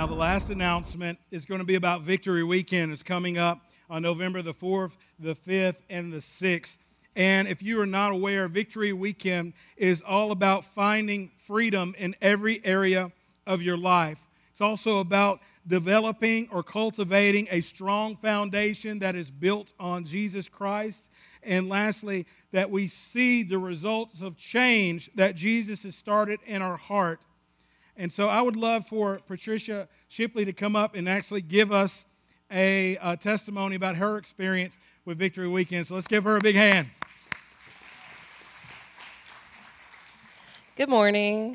Now, the last announcement is going to be about Victory Weekend. It's coming up on November the 4th, the 5th, and the 6th. And if you are not aware, Victory Weekend is all about finding freedom in every area of your life. It's also about developing or cultivating a strong foundation that is built on Jesus Christ. And lastly, that we see the results of change that Jesus has started in our heart. And so I would love for Patricia Shipley to come up and actually give us a testimony about her experience with Victory Weekend. So let's give her a big hand. Good morning.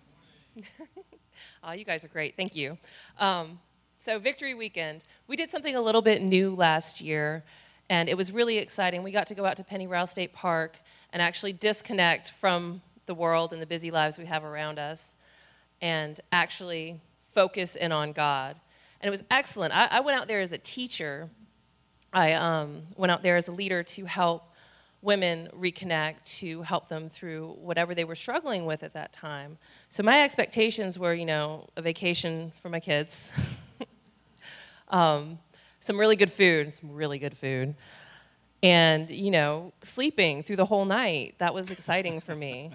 Oh, you guys are great. Thank you. So Victory Weekend, we did something a little bit new last year, and it was really exciting. We got to go out to Penny Rouse State Park and actually disconnect from the world and the busy lives we have around us and actually focus in on God. And it was excellent. I went out there as a teacher. I went out there as a leader to help women reconnect, to help them through whatever they were struggling with at that time. So my expectations were, a vacation for my kids, some really good food, and, sleeping through the whole night. That was exciting for me.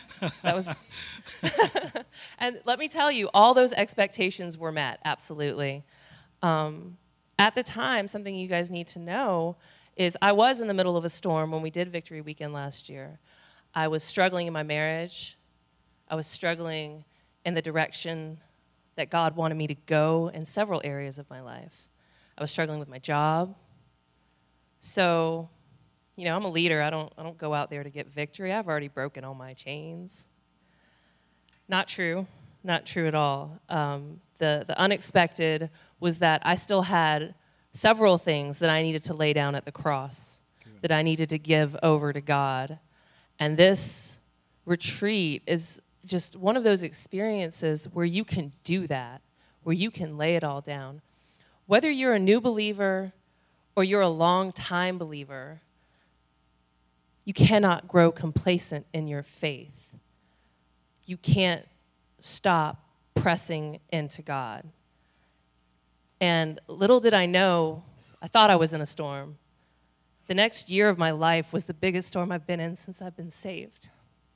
And let me tell you, all those expectations were met, absolutely. At the time, something you guys need to know is I was in the middle of a storm when we did Victory Weekend last year. I was struggling in my marriage. I was struggling in the direction that God wanted me to go in several areas of my life. I was struggling with my job. So, I'm a leader. I don't go out there to get victory. I've already broken all my chains. Not true. Not true at all. The unexpected was that I still had several things that I needed to lay down at the cross, that I needed to give over to God. And this retreat is just one of those experiences where you can do that, where you can lay it all down. Whether you're a new believer or you're a long-time believer, you cannot grow complacent in your faith. You can't stop pressing into God. And little did I know, I thought I was in a storm. The next year of my life was the biggest storm I've been in since I've been saved.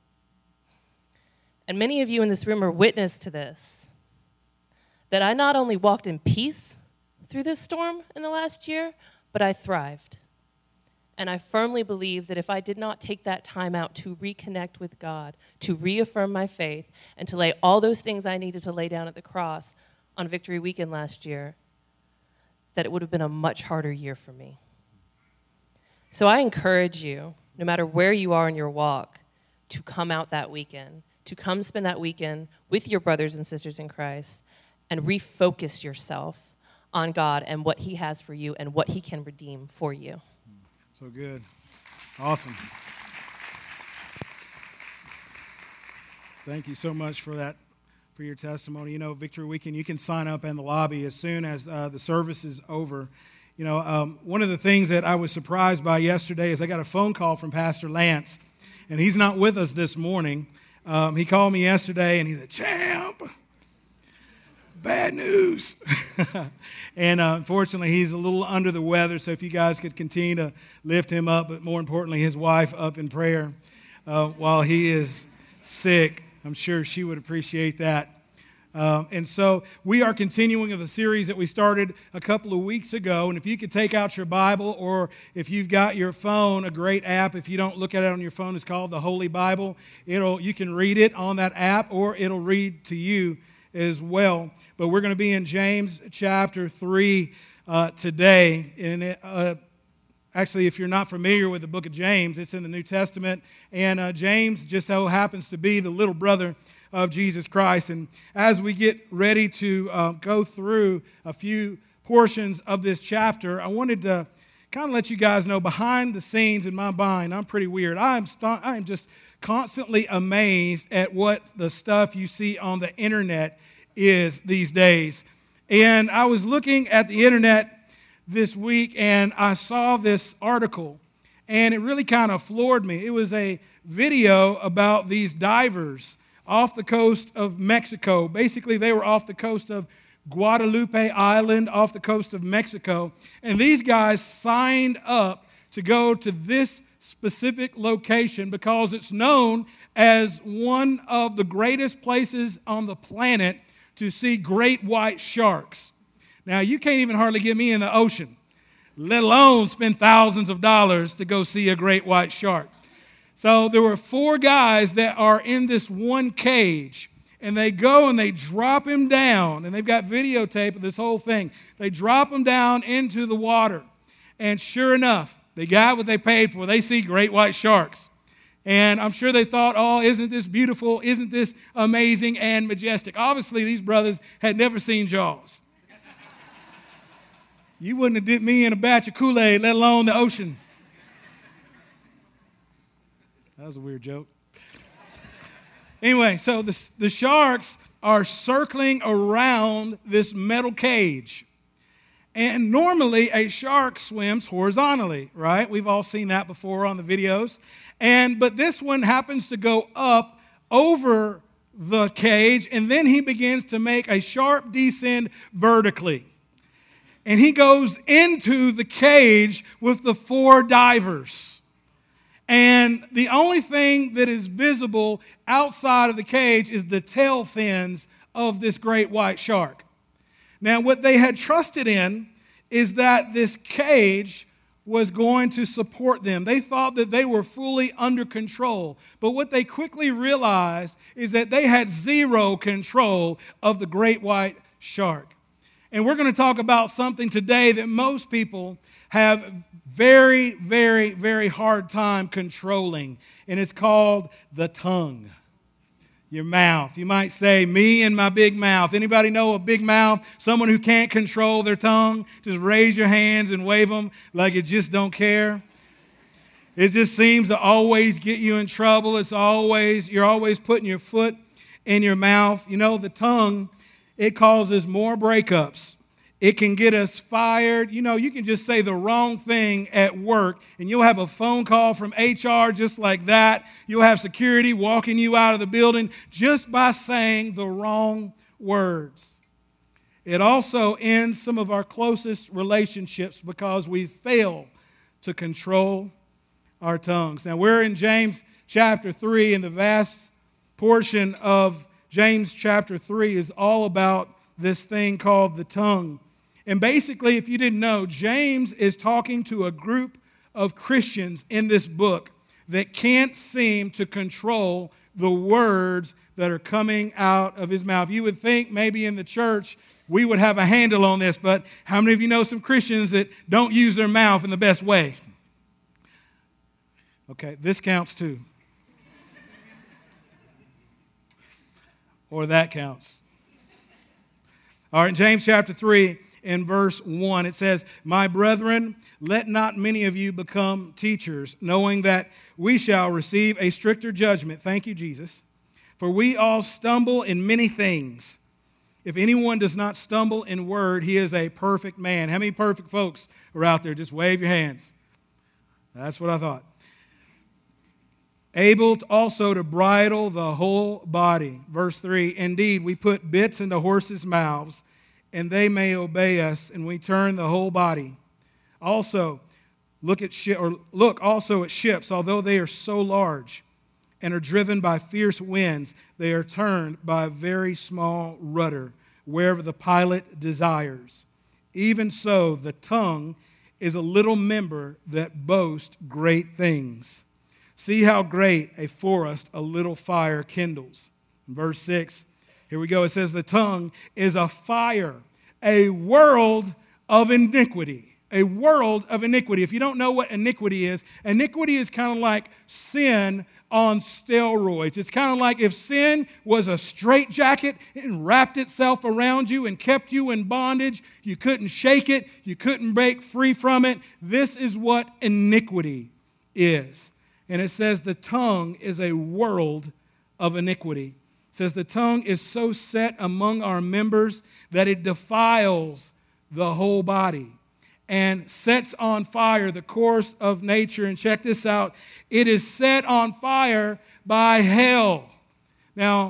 And many of you in this room are witness to this, that I not only walked in peace through this storm in the last year, but I thrived. And I firmly believe that if I did not take that time out to reconnect with God, to reaffirm my faith, and to lay all those things I needed to lay down at the cross on Victory Weekend last year, that it would have been a much harder year for me. So I encourage you, no matter where you are in your walk, to come out that weekend, to come spend that weekend with your brothers and sisters in Christ and refocus yourself on God and what He has for you and what He can redeem for you. So good. Awesome. Thank you so much for that, for your testimony. Victory Weekend, you can sign up in the lobby as soon as the service is over. One of the things that I was surprised by yesterday is I got a phone call from Pastor Lance, and he's not with us this morning. He called me yesterday, and he said, "Champ, bad news." And unfortunately, he's a little under the weather, so if you guys could continue to lift him up, but more importantly, his wife up in prayer while he is sick. I'm sure she would appreciate that. And so we are continuing with a series that we started a couple of weeks ago. And if you could take out your Bible, or if you've got your phone, a great app, if you don't look at it on your phone, it's called the Holy Bible. You can read it on that app, or it'll read to you as well. But we're going to be in James chapter 3 today. And actually, if you're not familiar with the book of James, it's in the New Testament. And James just so happens to be the little brother of Jesus Christ. And as we get ready to go through a few portions of this chapter, I wanted to kind of let you guys know behind the scenes in my mind, I'm pretty weird. I am just constantly amazed at what the stuff you see on the internet is these days. And I was looking at the internet this week, and I saw this article, and it really kind of floored me. It was a video about these divers off the coast of Mexico. Basically, they were off the coast of Guadalupe Island off the coast of Mexico. And these guys signed up to go to this specific location because it's known as one of the greatest places on the planet to see great white sharks. Now, you can't even hardly get me in the ocean, let alone spend thousands of dollars to go see a great white shark. So there were 4 guys that are in this one cage, and they go and they drop him down, and they've got videotape of this whole thing. They drop him down into the water, and sure enough, they got what they paid for. They see great white sharks. And I'm sure they thought, oh, isn't this beautiful? Isn't this amazing and majestic? Obviously, these brothers had never seen Jaws. You wouldn't have dipped me in a batch of Kool-Aid, let alone the ocean. That was a weird joke. Anyway, so the sharks are circling around this metal cage. And normally a shark swims horizontally, right? We've all seen that before on the videos. But this one happens to go up over the cage, and then he begins to make a sharp descent vertically. And he goes into the cage with the 4 divers. And the only thing that is visible outside of the cage is the tail fins of this great white shark. Now, what they had trusted in is that this cage was going to support them. They thought that they were fully under control. But what they quickly realized is that they had zero control of the great white shark. And we're going to talk about something today that most people have very, very, very hard time controlling. And it's called the tongue. Your mouth. You might say, me and my big mouth. Anybody know a big mouth? Someone who can't control their tongue? Just raise your hands and wave them like you just don't care. It just seems to always get you in trouble. You're always putting your foot in your mouth. You know, the tongue, it causes more breakups. It can get us fired. You know, you can just say the wrong thing at work, and you'll have a phone call from HR just like that. You'll have security walking you out of the building just by saying the wrong words. It also ends some of our closest relationships because we fail to control our tongues. Now, we're in James chapter 3, and the vast portion of James chapter 3 is all about this thing called the tongue. And basically, if you didn't know, James is talking to a group of Christians in this book that can't seem to control the words that are coming out of his mouth. You would think maybe in the church we would have a handle on this, but how many of you know some Christians that don't use their mouth in the best way? Okay, this counts too. Or that counts. All right, in James chapter 3, in verse 1, it says, "My brethren, let not many of you become teachers, knowing that we shall receive a stricter judgment." Thank you, Jesus. "For we all stumble in many things. If anyone does not stumble in word, he is a perfect man." How many perfect folks are out there? Just wave your hands. That's what I thought. "Able also to bridle the whole body." Verse 3, "Indeed, we put bits into horses' mouths, and they may obey us, and we turn the whole body. Also, look also at ships, although they are so large and are driven by fierce winds, they are turned by a very small rudder, wherever the pilot desires. Even so, the tongue is a little member that boasts great things. See how great a forest a little fire kindles." In verse 6, here we go. It says, "The tongue is a fire, a world of iniquity." A world of iniquity. If you don't know what iniquity is kind of like sin on steroids. It's kind of like if sin was a straitjacket and wrapped itself around you and kept you in bondage. You couldn't shake it. You couldn't break free from it. This is what iniquity is. And it says the tongue is a world of iniquity. It says the tongue is so set among our members that it defiles the whole body and sets on fire the course of nature. And check this out. It is set on fire by hell. Now,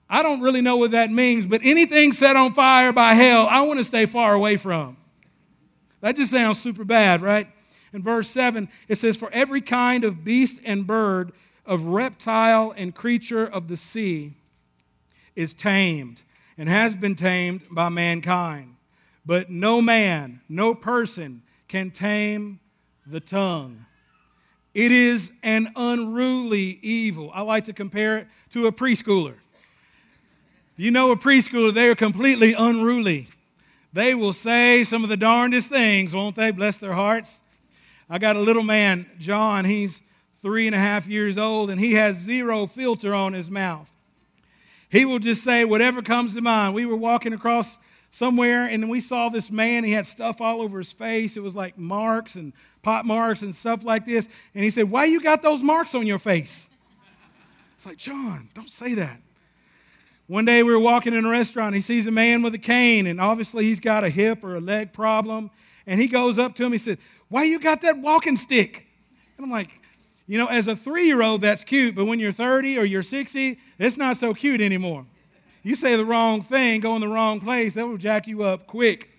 I don't really know what that means, but anything set on fire by hell, I want to stay far away from. That just sounds super bad, right? In verse 7, it says, for every kind of beast and bird, of reptile and creature of the sea is tamed and has been tamed by mankind. But no man, no person can tame the tongue. It is an unruly evil. I like to compare it to a preschooler. You know a preschooler, they are completely unruly. They will say some of the darndest things, won't they? Bless their hearts. I got a little man, John, he's 3.5 years old, and he has zero filter on his mouth. He will just say whatever comes to mind. We were walking across somewhere, and we saw this man. He had stuff all over his face. It was like marks and pot marks and stuff like this. And he said, why you got those marks on your face? It's like, John, don't say that. One day we were walking in a restaurant. He sees a man with a cane, and obviously he's got a hip or a leg problem. And he goes up to him. He says, why you got that walking stick? And I'm like, you know, as a 3-year-old, that's cute. But when you're 30 or you're 60, it's not so cute anymore. You say the wrong thing, go in the wrong place, that will jack you up quick.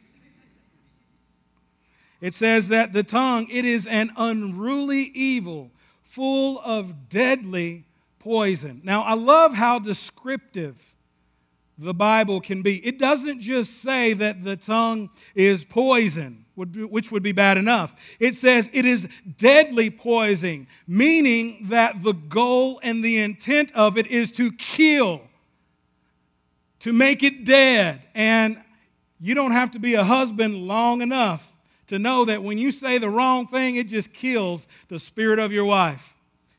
It says that the tongue, it is an unruly evil, full of deadly poison. Now, I love how descriptive the Bible can be. It doesn't just say that the tongue is poison, which would be bad enough. It says it is deadly poison, meaning that the goal and the intent of it is to kill, to make it dead. And you don't have to be a husband long enough to know that when you say the wrong thing, it just kills the spirit of your wife.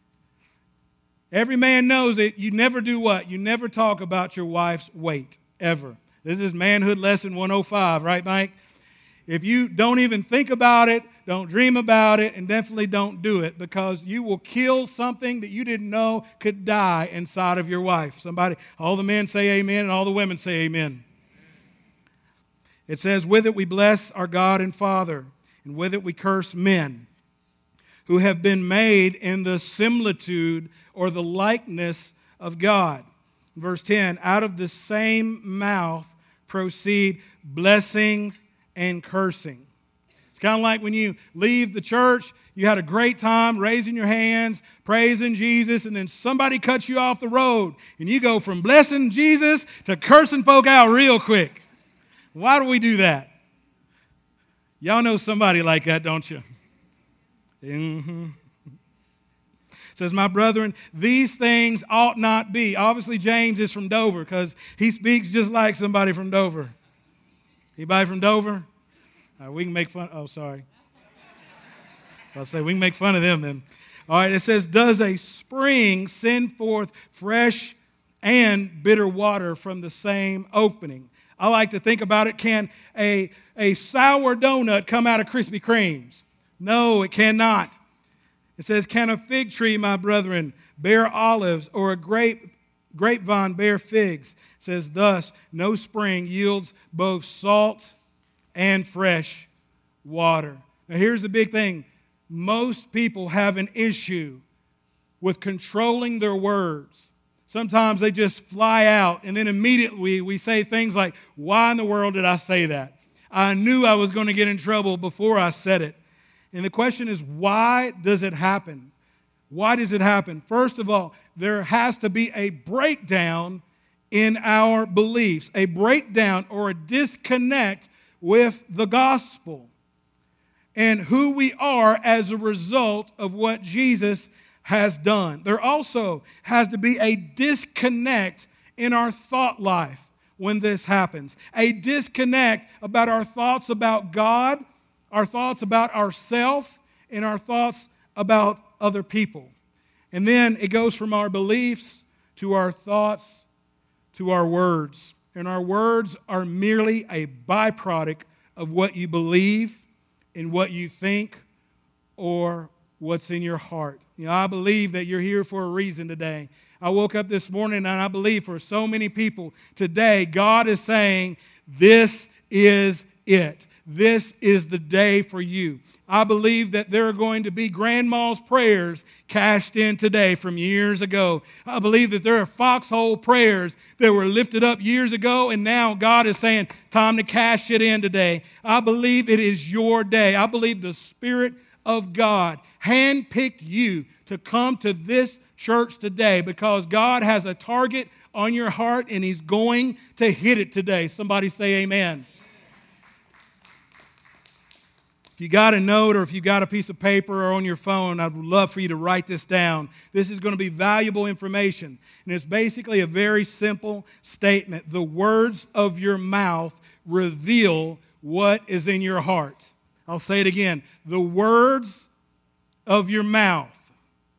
Every man knows that you never do what? You never talk about your wife's weight, ever. This is manhood lesson 105, right, Mike? If you don't even think about it, don't dream about it, and definitely don't do it, because you will kill something that you didn't know could die inside of your wife. Somebody, all the men say amen, and all the women say amen. It says, with it we bless our God and Father, and with it we curse men who have been made in the similitude or the likeness of God. Verse 10, out of the same mouth proceed blessings and cursing. It's kind of like when you leave the church, you had a great time raising your hands, praising Jesus, and then somebody cuts you off the road, and you go from blessing Jesus to cursing folk out real quick. Why do we do that? Y'all know somebody like that, don't you? Mm-hmm. It says, my brethren, these things ought not be. Obviously, James is from Dover because he speaks just like somebody from Dover. Anybody from Dover? We can make fun. Oh, sorry. I'll say we can make fun of them then. All right, it says, does a spring send forth fresh and bitter water from the same opening? I like to think about it. Can a sour donut come out of Krispy Kremes? No, it cannot. It says, can a fig tree, my brethren, bear olives, or a grapevine bear figs? It says, thus, no spring yields both salt and fresh water. Now, here's the big thing. Most people have an issue with controlling their words. Sometimes they just fly out, and then immediately we say things like, why in the world did I say that? I knew I was going to get in trouble before I said it. And the question is, why does it happen? Why does it happen? First of all, there has to be a breakdown in our beliefs, a breakdown or a disconnect with the gospel and who we are as a result of what Jesus has done. There also has to be a disconnect in our thought life when this happens, a disconnect about our thoughts about God, our thoughts about ourselves, and our thoughts about other people. And then it goes from our beliefs to our thoughts to our words. And our words are merely a byproduct of what you believe and what you think or what's in your heart. You know, I believe that you're here for a reason today. I woke up this morning and I believe for so many people today, God is saying, this is it. this is the day for you. I believe that there are going to be grandma's prayers cashed in today from years ago. I believe that there are foxhole prayers that were lifted up years ago, and now God is saying, time to cash it in today. I believe it is your day. I believe the Spirit of God handpicked you to come to this church today because God has a target on your heart and He's going to hit it today. Somebody say amen. If you got a note or if you got a piece of paper or on your phone, I'd love for you to write this down. This is going to be valuable information. And it's basically a very simple statement. The words of your mouth reveal what is in your heart. I'll say it again. The words of your mouth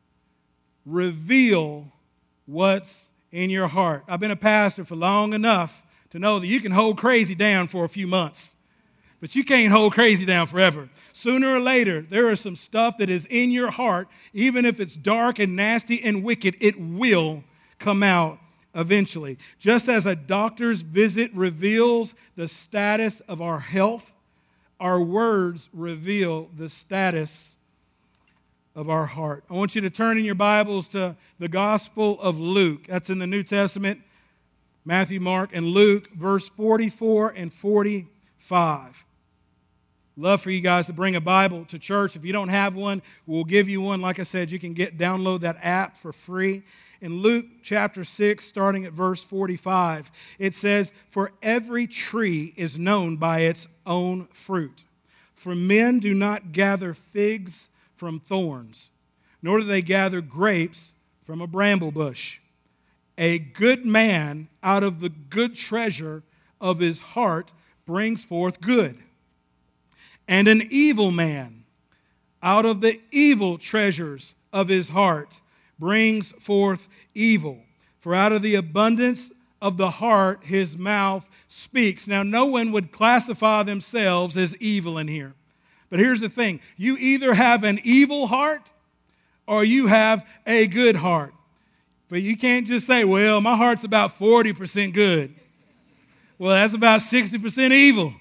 reveal what's in your heart. I've been a pastor for long enough to know that you can hold crazy down for a few months. But you can't hold crazy down forever. Sooner or later, there is some stuff that is in your heart, even if it's dark and nasty and wicked, it will come out eventually. Just as a doctor's visit reveals the status of our health, our words reveal the status of our heart. I want you to turn in your Bibles to the Gospel of Luke. That's in the New Testament, Matthew, Mark, and Luke, verse 44 and 45. Love for you guys to bring a Bible to church. If you don't have one, we'll give you one. Like I said, you can download that app for free. In Luke chapter 6, starting at verse 45, it says, "For every tree is known by its own fruit. For men do not gather figs from thorns, nor do they gather grapes from a bramble bush. A good man out of the good treasure of his heart brings forth good. And an evil man out of the evil treasures of his heart brings forth evil. For out of the abundance of the heart his mouth speaks." Now, no one would classify themselves as evil in here. But here's the thing. You either have an evil heart or you have a good heart. But you can't just say, well, my heart's about 40% good. Well, that's about 60% evil.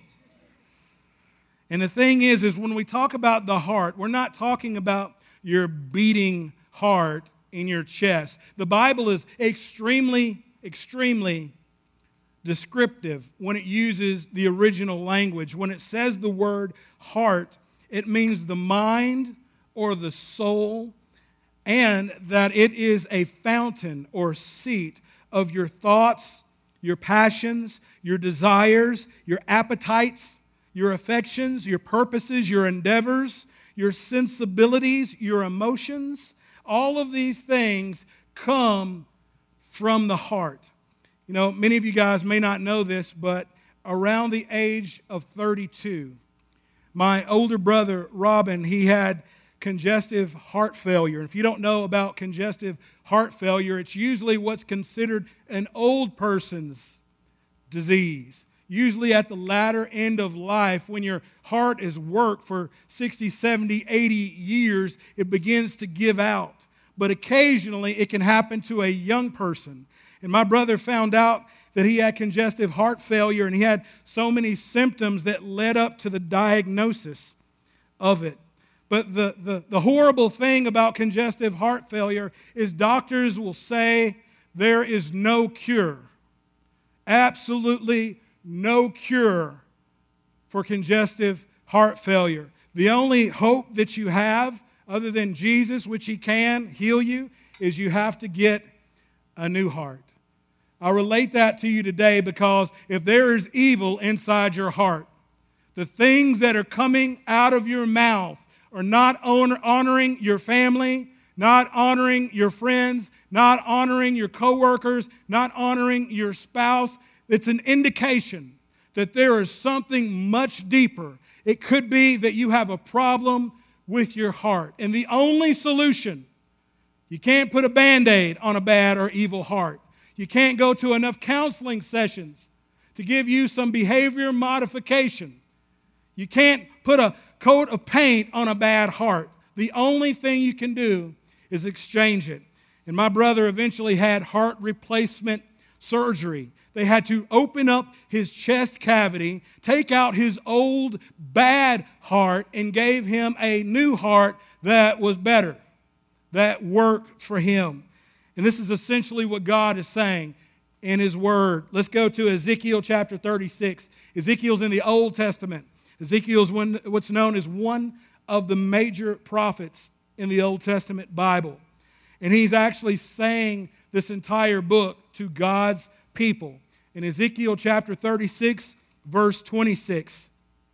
And the thing is when we talk about the heart, we're not talking about your beating heart in your chest. The Bible is extremely, extremely descriptive when it uses the original language. When it says the word heart, it means the mind or the soul, and that it is a fountain or seat of your thoughts, your passions, your desires, your appetites, your affections, your purposes, your endeavors, your sensibilities, your emotions. All of these things come from the heart. You know, many of you guys may not know this, but around the age of 32, my older brother, Robin, he had congestive heart failure. And if you don't know about congestive heart failure, it's usually what's considered an old person's disease. Usually at the latter end of life, when your heart has worked for 60, 70, 80 years, it begins to give out. But occasionally it can happen to a young person. And my brother found out that he had congestive heart failure, and he had so many symptoms that led up to the diagnosis of it. But the horrible thing about congestive heart failure is doctors will say there is no cure. Absolutely no cure for congestive heart failure. The only hope that you have, other than Jesus, which He can heal you, is you have to get a new heart. I relate that to you today because if there is evil inside your heart, the things that are coming out of your mouth are not honoring your family, not honoring your friends, not honoring your coworkers, not honoring your spouse. It's an indication that there is something much deeper. It could be that you have a problem with your heart. And the only solution, you can't put a Band-Aid on a bad or evil heart. You can't go to enough counseling sessions to give you some behavior modification. You can't put a coat of paint on a bad heart. The only thing you can do is exchange it. And my brother eventually had heart replacement surgery. They had to open up his chest cavity, take out his old bad heart, and gave him a new heart that was better, that worked for him. And this is essentially what God is saying in his word. Let's go to Ezekiel chapter 36. Ezekiel's in the Old Testament. Ezekiel's what's known as one of the major prophets in the Old Testament Bible. And he's actually saying this entire book to God's people. In Ezekiel chapter 36, verse 26,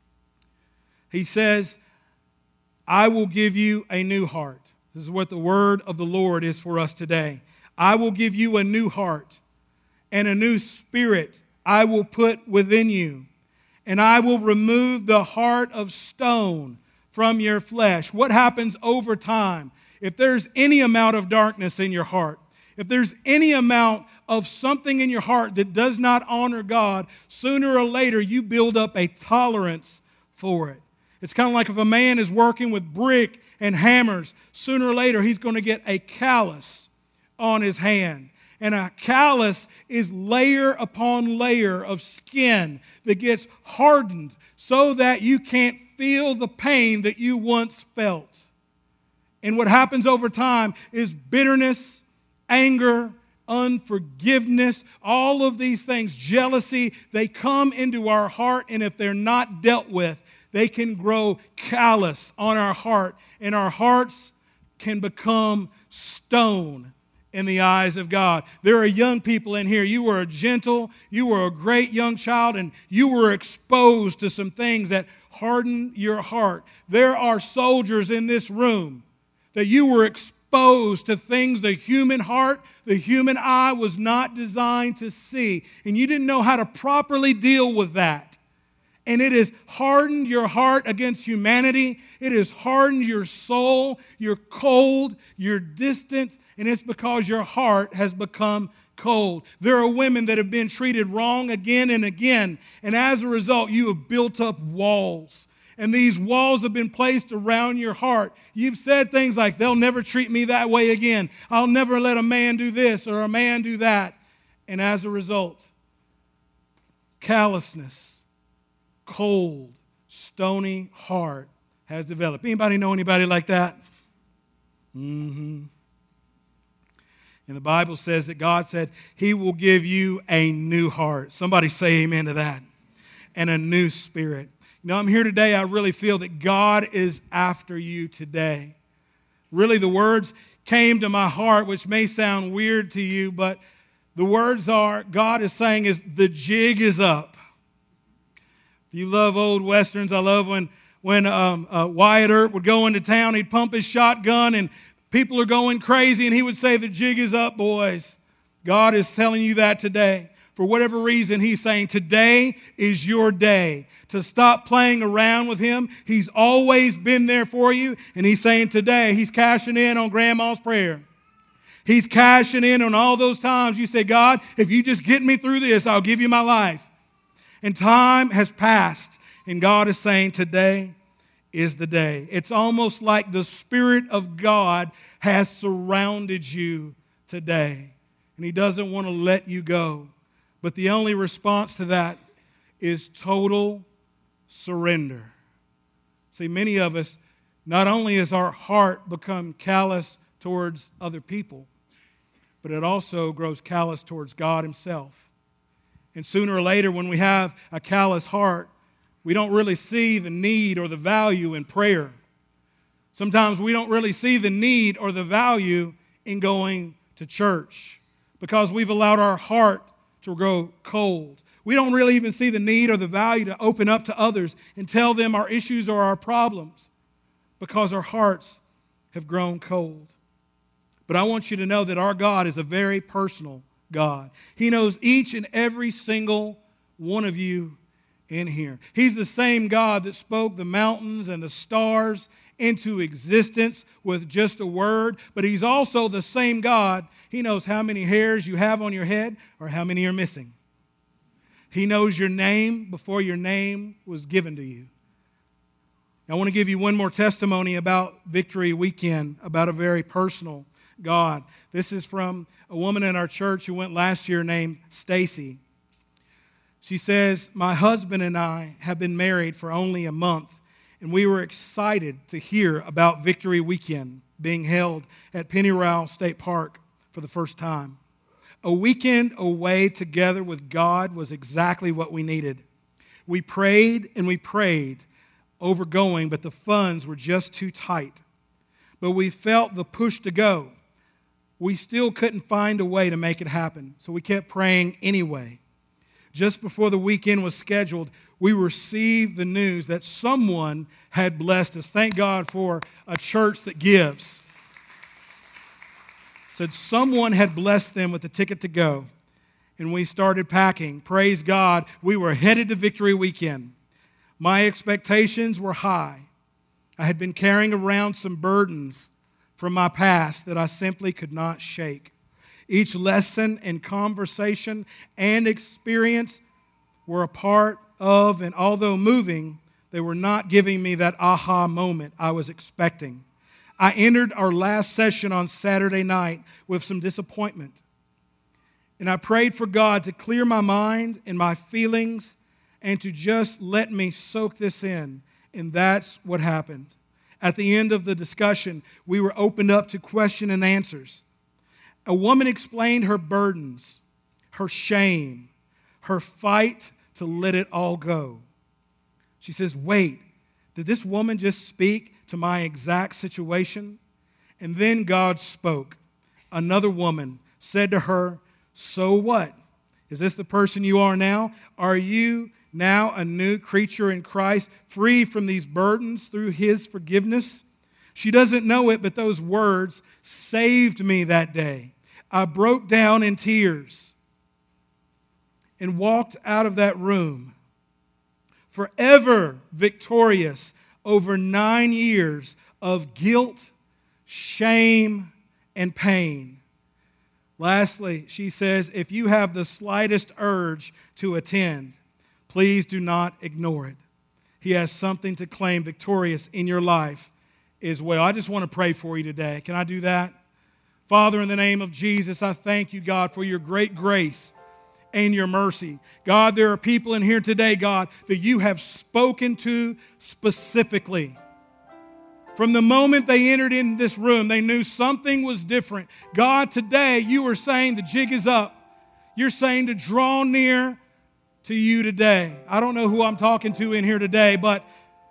he says, I will give you a new heart. This is what the word of the Lord is for us today. I will give you a new heart, and a new spirit I will put within you, and I will remove the heart of stone from your flesh. What happens over time? If there's any amount of darkness in your heart, if there's any amount of something in your heart that does not honor God, sooner or later you build up a tolerance for it. It's kind of like if a man is working with brick and hammers, sooner or later he's going to get a callus on his hand. And a callus is layer upon layer of skin that gets hardened so that you can't feel the pain that you once felt. And what happens over time is bitterness, anger, unforgiveness, all of these things, jealousy, they come into our heart, and if they're not dealt with, they can grow callous on our heart, and our hearts can become stone in the eyes of God. There are young people in here. You were a gentle, you were a great young child, and you were exposed to some things that hardened your heart. There are soldiers in this room that you were exposed to things the human heart, the human eye was not designed to see, and you didn't know how to properly deal with that. And it has hardened your heart against humanity. It has hardened your soul. You're cold, you're distant, and it's because your heart has become cold. There are women that have been treated wrong again and again, and as a result, you have built up walls. And these walls have been placed around your heart. You've said things like, they'll never treat me that way again. I'll never let a man do this or a man do that. And as a result, callousness, cold, stony heart has developed. Anybody know anybody like that? And the Bible says that God said he will give you a new heart. Somebody say amen to that. And a new spirit. You know, I'm here today, I really feel that God is after you today. Really, the words came to my heart, which may sound weird to you, but the words are, God is saying is, the jig is up. If you love old westerns, I love when Wyatt Earp would go into town, he'd pump his shotgun, and people are going crazy, and he would say, the jig is up, boys. God is telling you that today. For whatever reason, he's saying today is your day to stop playing around with him. He's always been there for you. And he's saying today, he's cashing in on grandma's prayer. He's cashing in on all those times you say, God, if you just get me through this, I'll give you my life. And time has passed. And God is saying today is the day. It's almost like the Spirit of God has surrounded you today. And he doesn't want to let you go. But the only response to that is total surrender. See, many of us, not only has our heart become callous towards other people, but it also grows callous towards God himself. And sooner or later, when we have a callous heart, we don't really see the need or the value in prayer. Sometimes we don't really see the need or the value in going to church because we've allowed our heart to grow cold. We don't really even see the need or the value to open up to others and tell them our issues or our problems because our hearts have grown cold. But I want you to know that our God is a very personal God. He knows each and every single one of you in here. He's the same God that spoke the mountains and the stars into existence with just a word, but he's also the same God. He knows how many hairs you have on your head or how many are missing. He knows your name before your name was given to you. I want to give you one more testimony about Victory Weekend, about a very personal God. This is from a woman in our church who went last year named Stacy. She says, my husband and I have been married for only a month, and we were excited to hear about Victory Weekend being held at Pennyroyal State Park for the first time. A weekend away together with God was exactly what we needed. We prayed and we prayed over going, but the funds were just too tight. But we felt the push to go. We still couldn't find a way to make it happen, so we kept praying anyway. Just before the weekend was scheduled, we received the news that someone had blessed us. Thank God for a church that gives. Said someone had blessed them with a ticket to go, and we started packing. Praise God, we were headed to Victory Weekend. My expectations were high. I had been carrying around some burdens from my past that I simply could not shake. Each lesson and conversation and experience were a part of, and although moving, they were not giving me that aha moment I was expecting. I entered our last session on Saturday night with some disappointment. And I prayed for God to clear my mind and my feelings and to just let me soak this in. And that's what happened. At the end of the discussion, we were opened up to question and answers. A woman explained her burdens, her shame, her fight to let it all go. She says, wait, did this woman just speak to my exact situation? And then God spoke. Another woman said to her, so what? Is this the person you are now? Are you now a new creature in Christ, free from these burdens through His forgiveness? She doesn't know it, but those words saved me that day. I broke down in tears and walked out of that room forever victorious over 9 years of guilt, shame, and pain. Lastly, she says, if you have the slightest urge to attend, please do not ignore it. He has something to claim victorious in your life as well. I just want to pray for you today. Can I do that? Father, in the name of Jesus, I thank you, God, for your great grace and your mercy. God, there are people in here today, God, that you have spoken to specifically. From the moment they entered in this room, they knew something was different. God, today you are saying the jig is up. You're saying to draw near to you today. I don't know who I'm talking to in here today, but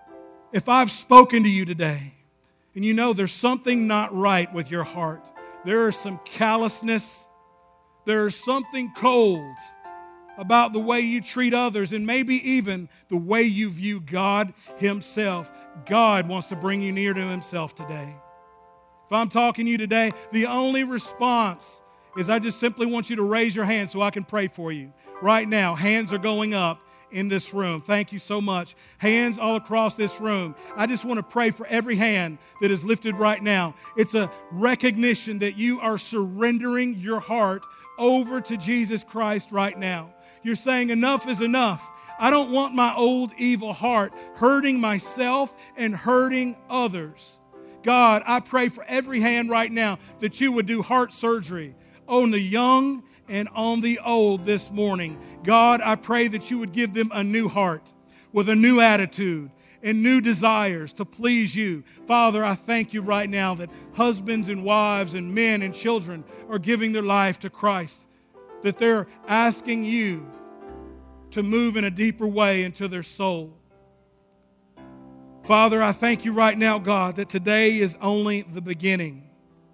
if I've spoken to you today, and you know there's something not right with your heart, there is some callousness, there is something cold about the way you treat others and maybe even the way you view God Himself. God wants to bring you near to Himself today. If I'm talking to you today, the only response is I just simply want you to raise your hand so I can pray for you. Right now, hands are going up in this room. Thank you so much. Hands all across this room. I just want to pray for every hand that is lifted right now. It's a recognition that you are surrendering your heart over to Jesus Christ right now. You're saying enough is enough. I don't want my old evil heart hurting myself and hurting others. God, I pray for every hand right now that you would do heart surgery on the young and on the old this morning. God, I pray that you would give them a new heart with a new attitude and new desires to please you. Father, I thank you right now that husbands and wives and men and children are giving their life to Christ, that they're asking you to move in a deeper way into their soul. Father, I thank you right now, God, that today is only the beginning.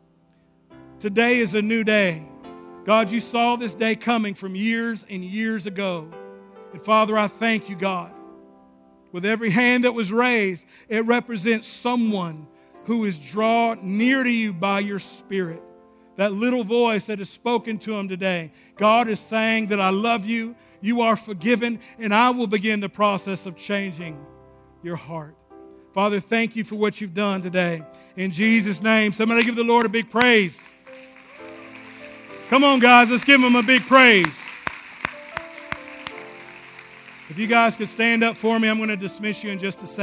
Today is a new day. God, you saw this day coming from years and years ago. And Father, I thank you, God. With every hand that was raised, it represents someone who is drawn near to you by your Spirit. That little voice that has spoken to him today. God is saying that I love you, you are forgiven, and I will begin the process of changing your heart. Father, thank you for what you've done today. In Jesus' name, somebody give the Lord a big praise. Come on, guys, let's give him a big praise. If you guys could stand up for me, I'm going to dismiss you in just a second.